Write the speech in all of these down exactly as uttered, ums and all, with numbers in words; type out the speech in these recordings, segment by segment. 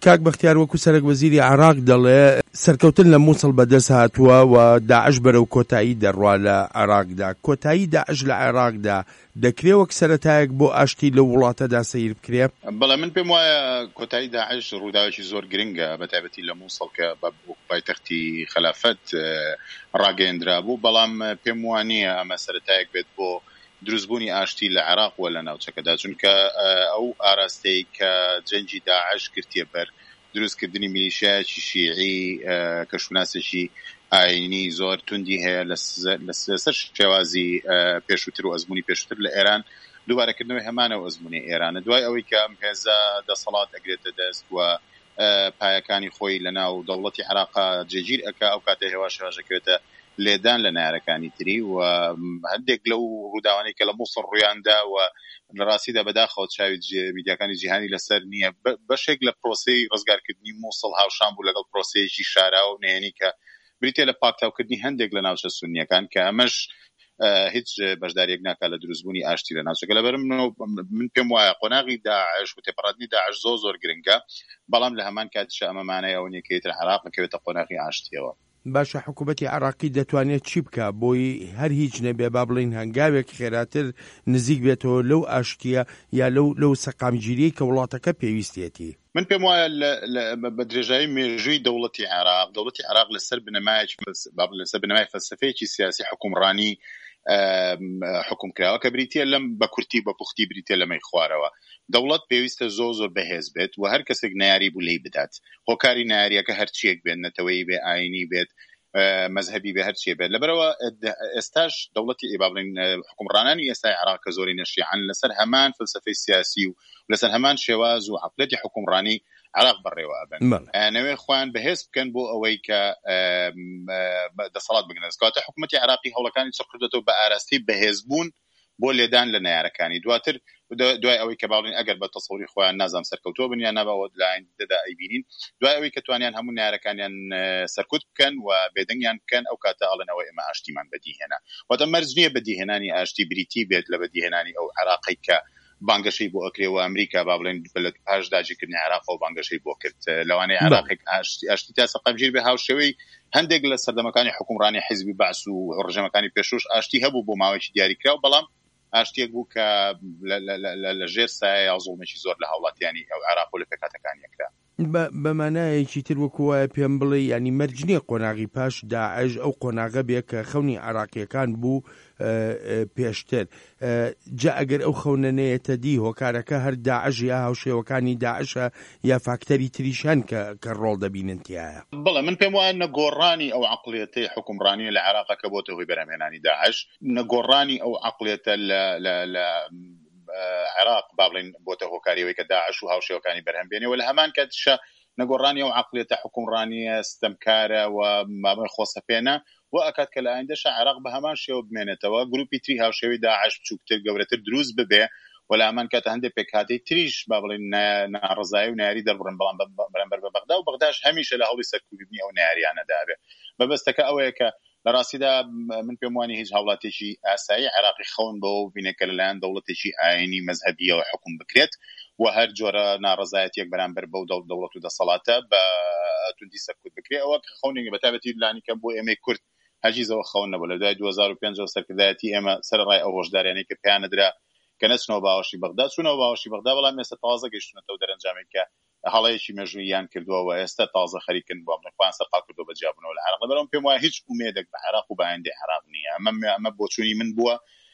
کاک بەختیار وەکو سەرۆک وەزیری عێراق دەڵێ سەرکەوتن لە مووسڵ بەدەست هاتووە و داعش بەرەو کۆتایی دەڕوا لە عێراقدا. کۆتایی داعش لە عێراقدا دەکرێ وەک سەرەتایەک بۆ ئاشتی لە وڵاتەدا سەیر بکرێ؟ بەڵێ من پێم وایە کۆتایی داعش ڕووداوێکی زۆر گرنگە بەتایبەتی لە مووسڵ کە بە پایتەختی خلافەت ڕاگەیەندرا بوو، بەڵام پێم وانییە ئەمە سەرەتایەک بێت بۆ دروستبوونی ئاشتی لە عێراق و لە ناوچەکەدا، چونکە ئەو ئاراستەی کە جەنگی داعش گرتیە بەر دروستکردنی میلیشیایەکی شیعی کەشوناسێکی ئاینی زۆر توندی هەیە لەسەر شێوازی پێشووتر و ئەزموونی پێشووتر لە ئێران، دووبارەکردنەوەی هەمانە و ئەزموونی ئێرانە دوای ئەوەی کە ئەم هێزە دەسەڵات ئەگرێتە دەست و پایەکانی خۆی لە ناو دەوڵەتی عێراقا جێگیر ئەکا، ئەو کاتێ هێواش هێواشەکەوێتە لێدان لە نارەکانی تری و هەندێک لەو ڕووداوانەی کە لە مووسڵ ڕوویاندا و لە ڕاستیدا بەداخەوە چاوی میدیاکانی جیهانی لەسەر نییە، بەشێک لە پرۆسەی ڕزگارکردنی مووسڵ هاوشان بوو لەگەڵ پرۆسەیەکی شاراوە و نهێنی کە بریتێ لە پاکتاوکردنی هەندێک لە ناوچە سونیەکان کە ئەمەش هیچ بەشداریەک ناکات لە دروستبوونی ئاشتی لە ناوچەکە. لەبەر من پێم وایە قۆناغی داعش و تێپەڕاندنی داعش زۆر زۆر گرنگە، بەڵام لە هەمان کاتیشە ئەمە مانای ئەوە نییە کە ئیتر عێراق بکەوێتە قۆناغی ئاشتیەوە. باشە حکوومەتی عێراقی دەتوانێت چی بکە بۆی هەر هیچ نەبێ با بڵین هەنگاوێک خێراتر نزیک بێتەوە لەو ئاشتیە یا لەو لەو سەقامگیریی کە وڵاتەکە پێویستێتی؟ من پێم وایە بە درێژایی مێژووی دەوڵەتی عێراق دەوڵەتی عێراق لەسەر بنەمایەکی لەسەر بنەمای فەلسەفەیەکی سیاسی حکومڕانی حکوم کراوە کە بریتیە لەم بە کورتی بە پوختی بریتیە لەمەی خوارەوە. دەوڵەت پێویستە زۆر زۆر بەهێز بێت و هەر کەسێک ناری بوو لی بدات، هۆکاری ناریەکە هەرچیەک بێت، نەتەوەی بێ، ئاینی بێت، مەذهبی بێ، هەرچیە بێت. لەبەرەوە ئێستاش دەوڵەتی با بڵین حکومڕانانی ئێستای عێراق کە زۆری نەشیعەن لەسەر هەمان فەلسەفەی سیاسی و لەسەر هەمان شێواز و عەقڵێتی حکومڕانی عێراق بەڕێوە ئەبن، نەوێ خۆیان بەهێز بکەن بۆ ئەوەی کە دەسەڵات بگرن. کاتە حکوومەتی عێراقی هەوڵەکانی چڕ کردێتەوە بە ئاراستی بەهێزبوون بۆ لێدان لە نایارەکانی. دواتر دوای ئەوەی کە باڵین ئەگەر بە تەسەوری خۆیان نازام سەرکەوتووە بن یان ناباوە لاین دەدا ئەیبینین، دوای ئەوەی کە توانیان هەموو نایارەکانیان سەرکوت بکەن و بێدەنگیان بکەن، ئەو کاتە ئەڵێنەوە ئێمە ئاشتیمان بەدیهێنا. واتە مەرج نییە بەدیهێنانی ئاشتی بریتی بێت لە بەدیهێنانی ئەو عێراقی کە بانگەشەی بۆ ئەکرێ و ئەمریکا با بڵێن پاش داگیرکردنی عێراق و بانگەشەی بۆ کرد. لەوانەیە عێراقێک ئاشتی تا سەقامگیر بێ هاوشێوەی هەندێک لە سەردەمەکانی حکومڕانی حیزبی بەعس و ڕژێمەکانی پێشوش ئاشتی هەبوو بۆ ماوەیەکی دیاریکراو، بەڵام ئاشتیەک بوو کە لە ژێر سایە یا زوڵمێکی زۆر لە هاوڵاتیانی ئەو عێراق و لە پێکاتەکانیەکرا. بەمانایەکی تر وەکو وایە پێم بڵێ ینی مەرج نییە قۆناغی پاش داعش ئەو قۆناغە بێ کە خەونی عێراقیەکان بوو پێشتر. جا ئەگەر ئەو خەونەنەیەتە دی هۆکارەکە هەر داعش یا هاوشێوەکانی داعشە یا فاکتەری تریشان کە ڕۆڵ دەبینن تایە؟ بەڵێ من پێم وایە نەگۆڕانی ئەو عەقڵیەتەی حکومڕانی لە عێراقەکە بۆتە هۆی بەرهەمهێنانی داعش، نەگۆڕانی ئەو عەقڵیەتە لە عێراق با بڵین بۆتە هۆکاریەوەی کە داعش و هاوشێوەکانی بەرهەم بێنێەوە، لە هەمان کاتیشە نەگۆڕانی ئەو عەقڵیەتە حکومڕانیە ستەمکارە و مابەی خۆسەپێنە و ئەکات کە لە ئایندەشە عێراق بە هەمان شێوە بمێنێتەوە گروپی تری هاوشێوەی داعش بچووکتر گەورەتر دروست ببێ و لە هەمان کاتە هەندێک پێکهاتەی تریش با بڵین ناڕزایی و ناری دەربڕن، بەڵام بەرامبەر بە بەغدا و بەغداش هەمیشە لە هەوڵی سەرکوبی ئەو ناریانەدا بێ. بەبەستەکە ئەوەیە کە لە ڕاستیدا من پێم وانێ هیچ هاوڵاتێکی ئاسایی عێراقی خەون بەوە بینێ کە لەلایەن دەوڵەتێکی ئاینی مەذهبیەوە حکوم بکرێت و هەر جۆرە ناڕزایەتێک بەرامبەر بەو دەوڵەت و دەسەڵاتە بە توندی سەرکوت بکرێت. ئەوە خەونێکی بەتایبەتی لانی کە بۆ ئێمەی کورد هەرگیزەوە خەون نەبوو. لە دوای دوو هەزار و پێنج سەرکردایەتی ئێمە سەرڕای ئەو هۆشداریانەی کە پێیانەدرا کە نەچنەوە باوەشی بەغدا، چوونەوە باوەشی بەغدا، بەڵام ئێستا تازە گەیشتونەتەوە دەرەنجامێک کە هەڵەیەکی مێژووییان کردووە و ئێستا تازە خەریکن بۆ بنەخوان سەرقا کردەوە بەجیابوونەوە لە عێراق. لەبەرەوە پێم وایە هیچ ئومێدێک بە عێراق و بە ئایندەی عێراق نییە. ئەمە بۆچوونی من بووە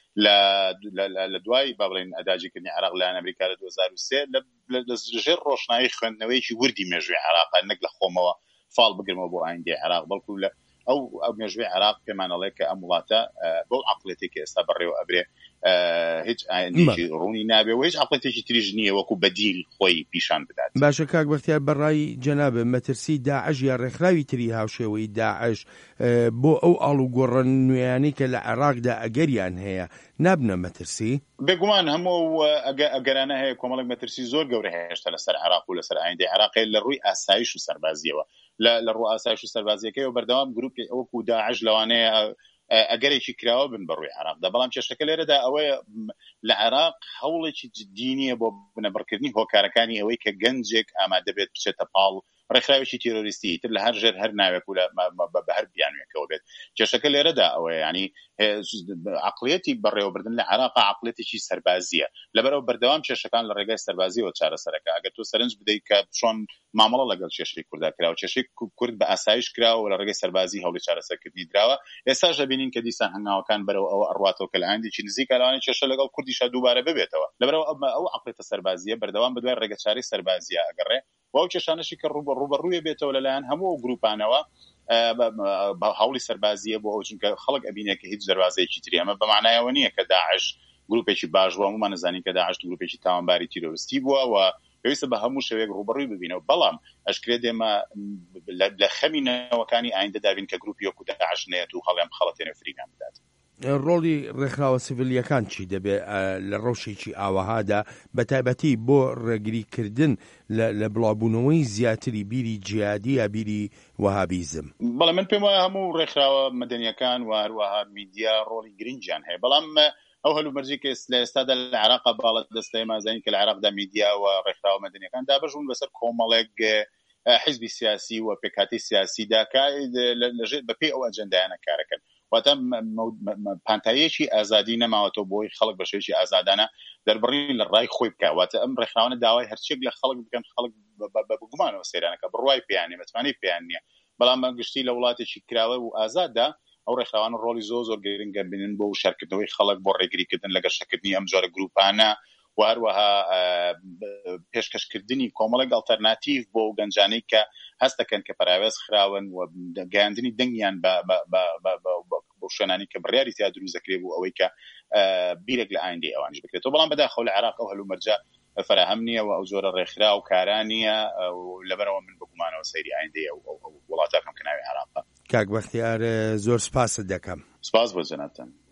لە دوای با بڵین ئەداگیرکردنی عێراق لەلایەن ئەمریکا لە دوو هەزار و سێ لە ژێر ڕۆشنایی خوێندنەوەیەکی وردی مێژووی عێراق، نەک لە خۆمەوە فاڵ بگرمەوە بۆ ئایندەی عێراق، بەڵکو لە ئەو ئەو مێژووی عێراق پێمانەڵێ کە ئەم وڵاتە بەو عەقڵێتی کە ئێستا بەڕێوە ئەبرێ هیچ ئایندێکی ڕوونی نابێ و هیچ عەقڵێتێکی تریش نییە وەکو بەدیل خۆی پیشان بدات. باشە کاک بەختیار، بەڕای جەنابە مەترسی داعش یا ڕێکخراوی تری هاوشێوەی داعش بۆ ئەو ئاڵوگۆڕە نوێیانەی کە لە عێراقدا ئەگەریان هەیە نابنە مەترسی؟ بێگومان هەموو ئەگەرانە هەیە کۆمەڵێک مەترسی زۆر گەورە هێشتا لەسەر عێراق و لەسەر ئایندەی عێراق لە ڕووی ئاسایش و سەربازیەوە. لە ڕوو ئاسایش و سەربازیەکەی و بەردەوام گروپی ئەوەکو داعش لەوانەیە ئەگەرێکی کراوە بن بەڕووی عێراقدا، بەڵام کێشەکە لێرەدا ئەوەیە لە عێراق هەوڵێکی جددی نییە بۆ بنەبڕکردنی هۆکارەکانی ئەوەی کە گەنجێک ئامادە بێت بچێتە پاڵ ڕێکخراوێکی تیرۆریستی تر لە هەر ژێر هەر ناوێک و بە هەر بیانوێکەوە بێت. کێشەکە لێرەدا ئەوەیە، ینی عقڵیەتی بەڕێوەبردن لە عێراق عقڵیەتێکی سەربازیە، لەبەرەوە بەردەوام کێشەکان لە ڕێگای سەربازیەوە چارەسەرەکە. ئەگەر تۆ سەرنج بدەیت کە چۆن مامەڵە لەگەڵ کێشەی کورددا کراوە، کێشەی کورد بە ئاسایش کراوە لە ڕێگای سەربازی هەوڵی چارەسەرکردنی دراوە، ئێستاش دەبینین کە دیسان هەنگاوەکان بەرەو ئەوە ئەڕواتەوە کە لە ئایندێکی نزیکە لەوانەیە کێشە لەگەڵ کوردیشا دووبارە ببێتەوە. لەبەرەوە ئەو عقڵیەتە سەربازیە بەردەوام بەدوای ڕێگەچارەی سەربازیە ئەگەڕێ واو کێشانەشی کە ڕوبەڕوویە بێتەوە لەلایەن هەموو گروپانەوە هەوڵی سەربازیە بۆ ئەو چونکە خەڵک ئەبینێ کە هیچ دەربازەیەکی تری ئەمە بەمانایەوە نییە کە داعش گروپێکی باش بووە، هەموومان نەزانین کە داعش گروپێکی تاوانباری تیرۆریستی بووە و پێویستە بە هەموو شێوەیەک ڕوبەڕووی ببینەوە. بەڵام ئەشکرێ دێمە لە خەمینەوەکانی ئایندا دابین کە گروپی وەکو داعش نێت و هەڵیان بخەڵەتێنێ فریقان بدات. ڕۆڵی ڕێکخراوە سیڤیلیەکان چی دەبێت لە ڕەوشێکی ئاوەهادا بە تایبەتی بۆ ڕێگریکردن لە بڵاوبوونەوەی زیاتری بیری جیهادی یا بیری وەهابیزم؟ بەڵام من پێم وایە هەموو ڕێکخراوە مەدەنیەکان و هەروەها میدیا ڕۆڵی گرنگیان هەیە. بەڵام ئەو هەلومەرجی کە لە ئێستادا لە عێراقا باڵەت دەستەی مازانی کە لە عێراقدا میدیا و ڕێکخراوە مەدەنیەکان دابەژون بەسەر کۆمەڵێک حیزبی سیاسی و پێکهاتی سیاسیدا کە لەژێر بەپێی ئەو ئەجەندایانە کارەکەن. واتە پانتاییەکی ئازادی نەماوەتەوە بۆی خەڵک بە شێوەیەکی ئازادانە دەربڕین لە ڕای خۆی بکە. واتە ئەم ڕێکخراوانە داوای هەرچێک لە خەڵک بکەن خەڵک بە گومانەوە سەیرانەکە بڕوای پێیان نیە، مەتوانەی پێیان نییە. بەڵام گشتی لە وڵاتێکی کراوە و ئازاددا ئەو ڕێکخراوانە ڕۆڵی زۆر زۆر گرنگە بینن بۆ شارکردنەوەی خەڵک بۆ ڕێگریکردن لە گەشەکردنی ئەم جۆرە گروپانە و هەروەها پێشکەشکردنی کۆمەڵێک ئەڵتەرناتیڤ بۆ گەنجانەی کە هەست دەکەن کە پەراوێز خراون و گەیاندنی دەنگیان بۆ شوێنانی کە بڕیاری تیا دروست دەکرێت بوو ئەوەی کە بیرێک لە ئایندەی ئەوانش بکرێتەوە. بەڵام بەداخەوە لە عێراق ئەو هەلومەرجە فراهم نییە و ئەو جۆرە ڕێکخرا و کاران نییە، لەبەرەوە من بگومانەوە سەیری ئایندەی ئەو وڵاتەکەم کە ناوی عێراقە. کاک بەختیار زۆر سپاست دەکەم. سپاس بۆ جەنابتان.